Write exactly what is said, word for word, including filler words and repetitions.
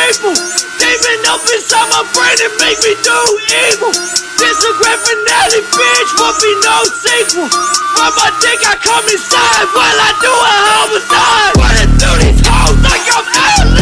people. Demon up inside my brain and make me do evil. This a grand finale, bitch, won't be no sequel. From my dick I come inside while I do a homicide. Running through these hoes like I'm out.